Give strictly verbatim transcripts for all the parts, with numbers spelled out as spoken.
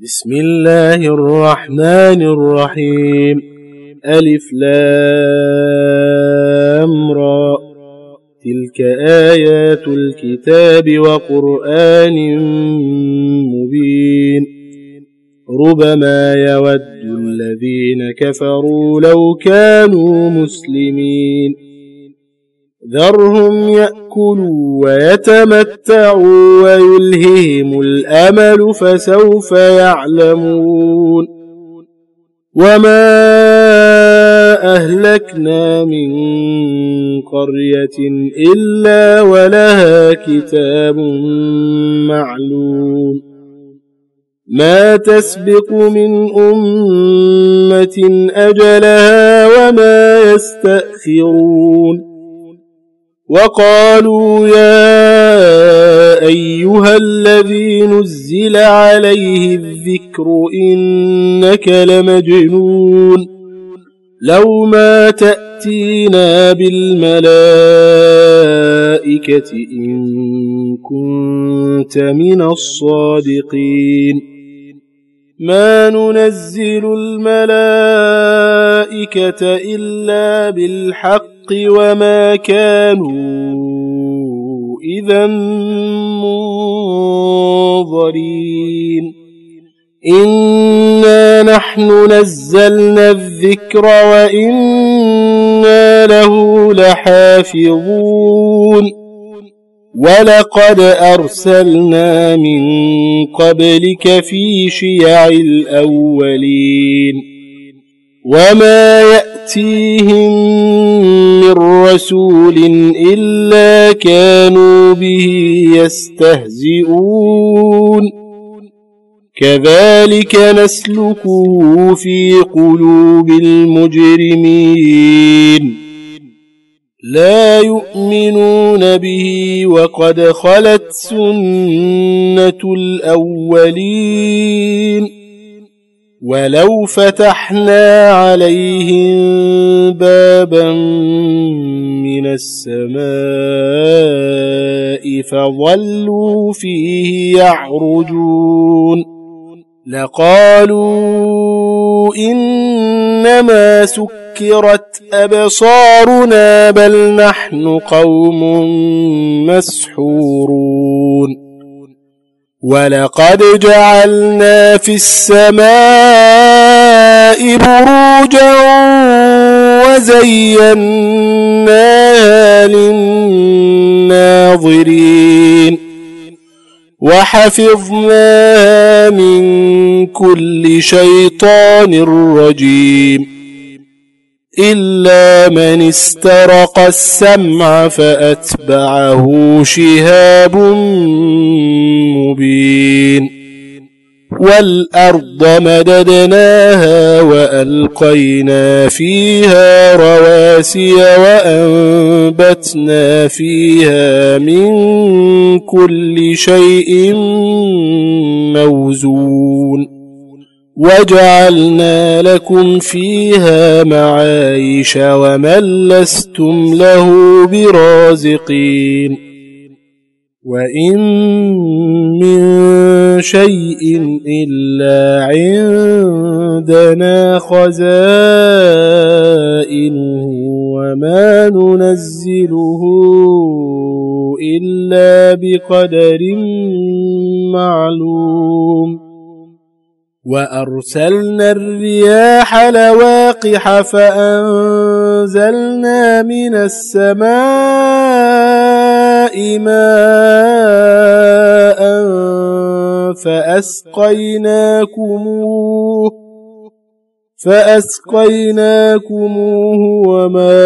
بسم الله الرحمن الرحيم. ألف لام را، تلك آيات الكتاب وقرآن مبين. ربما يود الذين كفروا لو كانوا مسلمين. ذرهم يأكلوا ويتمتعوا ويلههم الأمل فسوف يعلمون. وما أهلكنا من قرية إلا ولها كتاب معلوم. ما تسبق من أمة أجلها وما يستأخرون. وقالوا يا أيها الذي نزل عليه الذكر إنك لمجنون. لو ما تأتينا بالملائكة إن كنت من الصادقين. ما ننزل الملائكة إلا بالحق وما كانوا إذا منظرين. إنا نحن نزلنا الذكر وإنا له لحافظون. ولقد أرسلنا من قبلك في شيع الأولين. وما يأتيهم من رسول إلا كانوا به يستهزئون. كذلك نسلكه في قلوب المجرمين. لا يؤمنون به وقد خلت سنة الأولين. ولو فتحنا عليهم بابا من السماء فظلوا فيه يعرجون لقالوا إنما سكرت أبصارنا بل نحن قوم مسحورون. ولقد جعلنا في السماء بروجا وزيناها للناظرين وحفظناها من كل شيطان رجيم إلا من استرق السمع فأتبعه شهاب مبين. والأرض مددناها وألقينا فيها رواسي وأنبتنا فيها من كل شيء موزون. وجعلنا لكم فيها معايش ومن لستم له برازقين. وإن من شيء إلا عندنا خزائنه وما ننزله إلا بقدر معلوم. وأرسلنا الرياح لواقح فأنزلنا من السماء ماء فأسقيناكموه فأسقيناكموه وما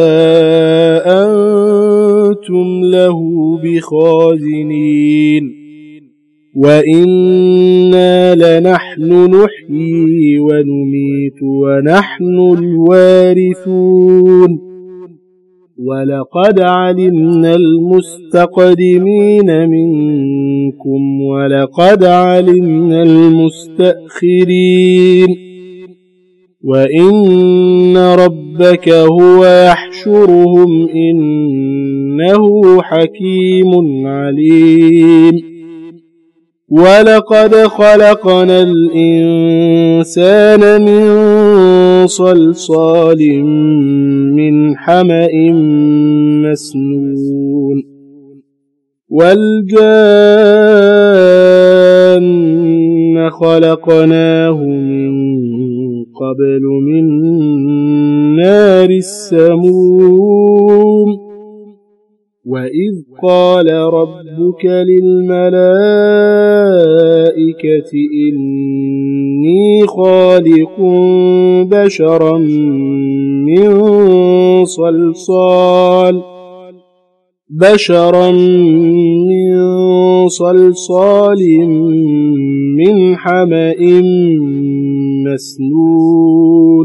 أنتم له بخازنين. وإنا لنحن نحيي ونميت ونحن الوارثون. ولقد علمنا المستقدمين منكم ولقد علمنا المستأخرين. وإن ربك هو يحشرهم إنه حكيم عليم. ولقد خلقنا الإنسان من صلصال من حمأ مسنون والجان خلقناه من قبل من نار السموم وإذ قال ربك للملائكة إني خالق بشرا من صلصال بشرا من صلصال من حمأ مسنون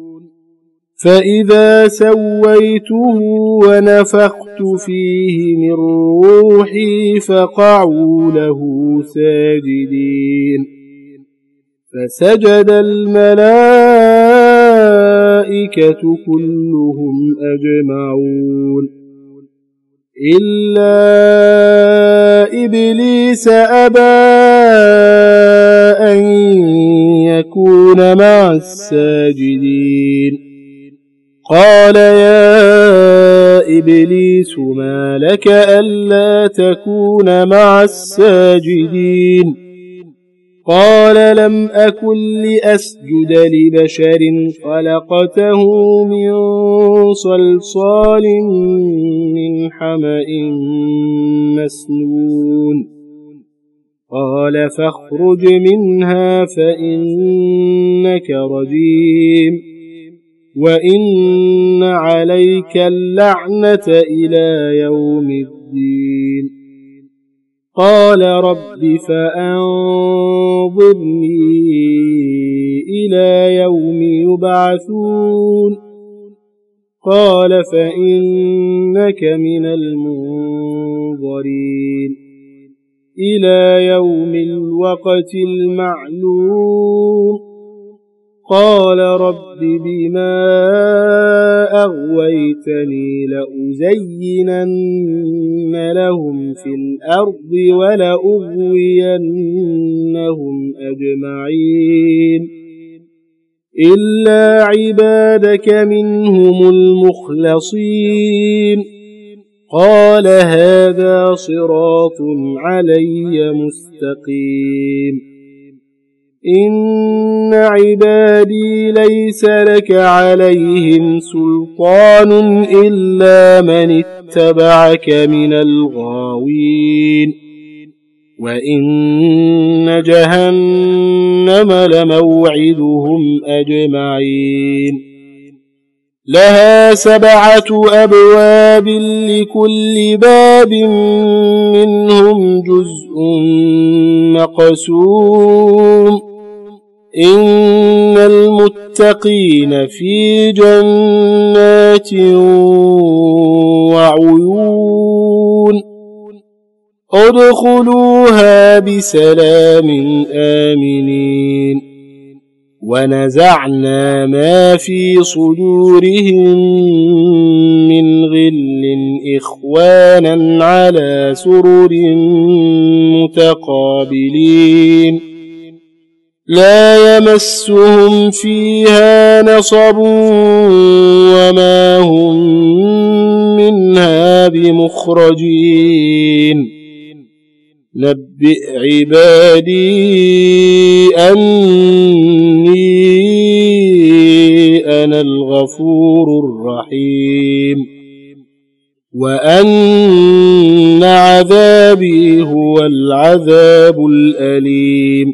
فإذا سويته ونفخت فيه من روحي فقعوا له ساجدين فسجد الملائكة كلهم أجمعون إلا إبليس أبى أن يكون مع الساجدين قال يا إبليس ما لك ألا تكون مع الساجدين قال لم أكن لأسجد لبشر خلقته من صلصال من حمأ مسنون قال فاخرج منها فإنك رجيم وإن عليك اللعنة إلى يوم الدين قال رب فأنظرني إلى يوم يبعثون قال فإنك من المنظرين إلى يوم الوقت المعلوم قال رب بما أغويتني لأزينن لهم في الأرض ولأغوينهم أجمعين إلا عبادك منهم المخلصين قال هذا صراط علي مستقيم إن عبادي ليس لك عليهم سلطان إلا من اتبعك من الغاوين وإن جهنم لموعدهم أجمعين لها سبعة أبواب لكل باب منهم جزء مقسوم إن المتقين في جنات وعيون ادخلوها بسلام آمنين ونزعنا ما في صدورهم من غل إخوانا على سرر متقابلين لا يمسهم فيها نصب وما هم منها بمخرجين نبئ عبادي أني أنا الغفور الرحيم وأن عذابي هو العذاب الأليم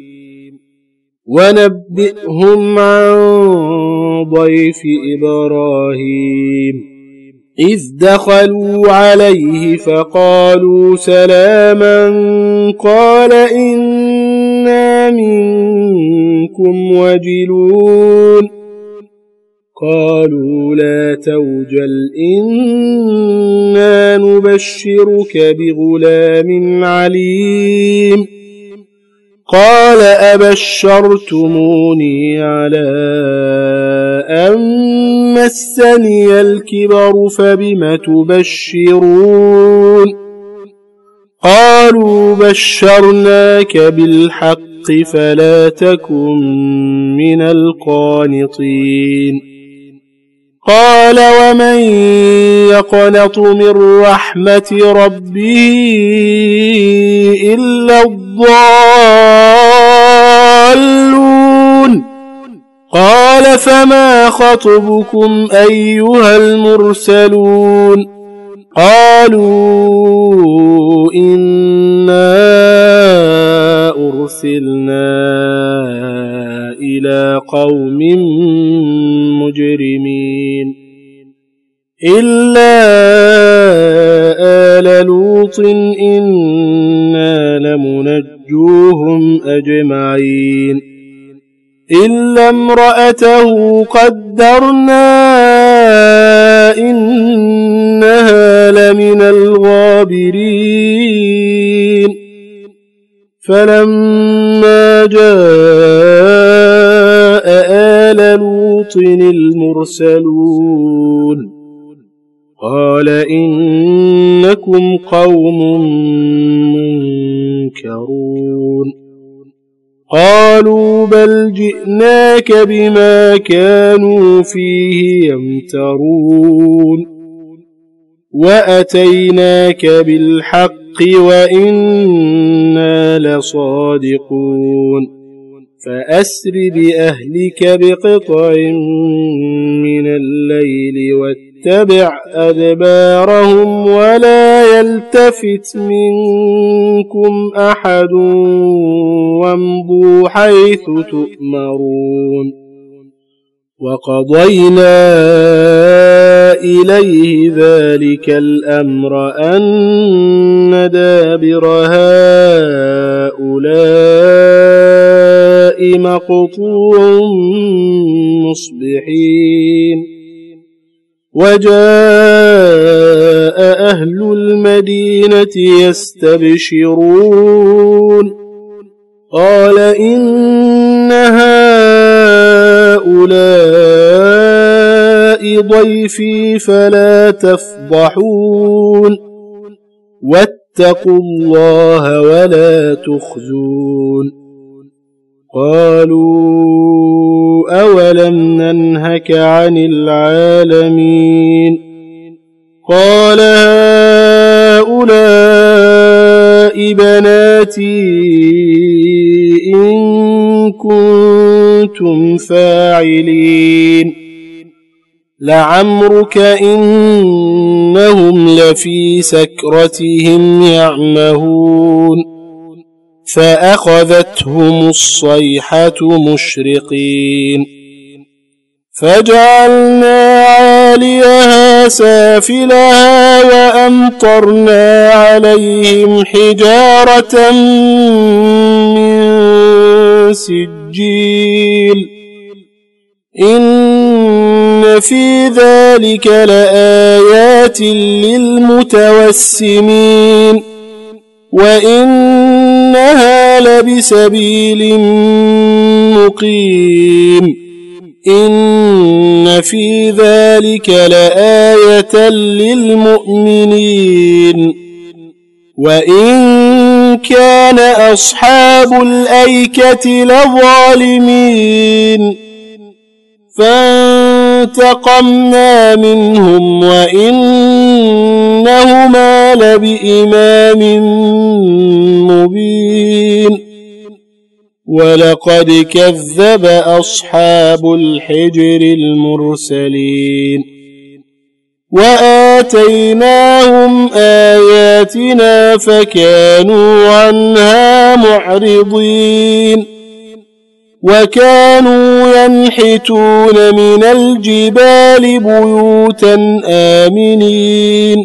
ونبئهم عن ضيف إبراهيم إذ دخلوا عليه فقالوا سلاما قال إنا منكم وجلون قالوا لا توجل إنا نبشرك بغلام عليم قال أبشرتموني على أن مسني الكبر فبم تبشرون قال قالوا بشرناك بالحق فلا تكن من القانطين قال ومن يقنط من رحمة ربه إلا الضالون قال فما خطبكم أيها المرسلون قالوا إنا أرسلنا إلى قوم مجرمين إلا آل لوط إنا لمنجوهم أجمعين إلا امرأته قدرنا إنها لمن الغابرين فلما جاء آل لوط المرسلون قال إنكم قوم منكرون قالوا بل جئناك بما كانوا فيه يمترون وأتيناك بالحق وإنا لصادقون فأسر بأهلك بقطع من الليل واتبع أدبارهم ولا يلتفت منكم أحد وامضوا حيث تؤمرون وقضينا إليه ذلك الأمر أن دابر هؤلاء مقطوع مصبحين وجاء أهل المدينة يستبشرون قال إن هؤلاء ضيفي فلا تفضحون واتقوا الله ولا تخزون قالوا أولم ننهك عن العالمين قال هؤلاء بناتي إن كنتم فاعلين لعمرك إنهم لفي سكرتهم يعمهون فأخذتهم الصيحة مشرقين فجعلنا عاليها سافلها وأمطرنا عليهم حجارة من سجيل إن في ذلك لآيات للمتوسمين وإنها لبسبيل مقيم إن في ذلك لآية للمؤمنين وإن كان أصحاب الأيكة لظالمين فانتقمنا منهم وإنهما لبإمام مبين ولقد كذب أصحاب الحجر المرسلين وآتيناهم آياتنا فكانوا عنها معرضين وكانوا ينحتون من الجبال بيوتا آمنين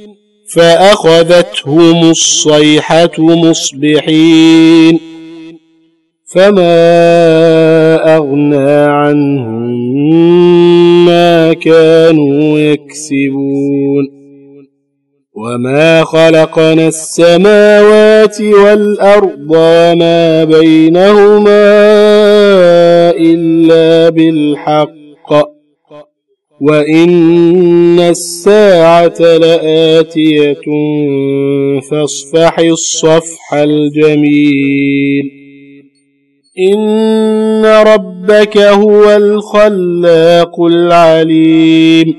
فأخذتهم الصيحة مصبحين فما أغنى عنهم ما كانوا يكسبون وما خلقنا السماوات والأرض وما بينهما إلا بالحق وإن الساعة لآتية فاصفح الصفح الجميل إن ربك هو الخلاق العليم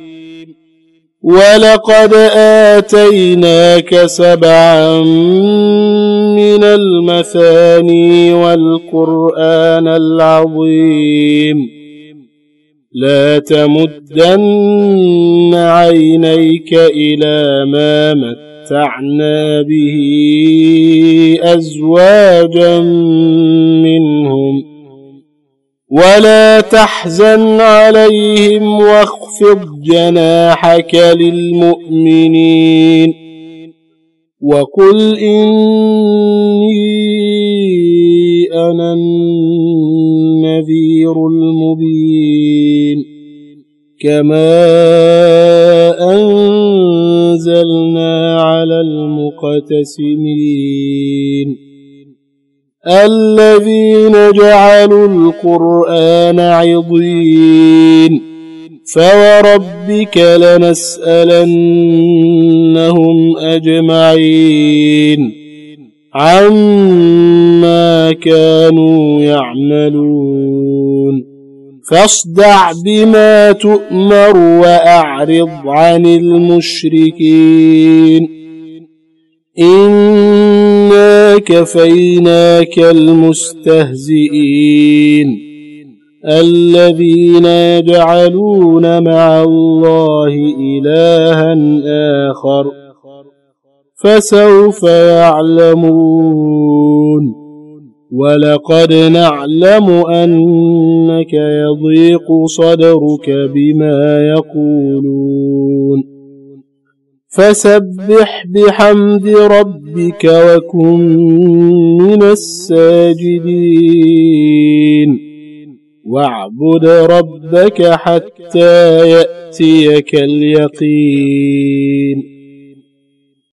ولقد آتيناك سبعا من المثاني والقرآن العظيم لا تمدن عينيك إلى ما متعنا به أزواجا منهم ولا تحزن عليهم واخفض جناحك للمؤمنين وقل إني أنا النذير المبين كما أنزلنا على المقتسمين الذين جعلوا القرآن عضين فوربك لنسألنهم أجمعين عما كانوا يعملون فاصدع بما تؤمر وأعرض عن المشركين إنا كفيناك المستهزئين الذين يجعلون مع الله إلها آخر فسوف يعلمون ولقد نعلم أنك يضيق صدرك بما يقولون فسبح بحمد ربك وكن من الساجدين واعبد ربك حتى يأتيك اليقين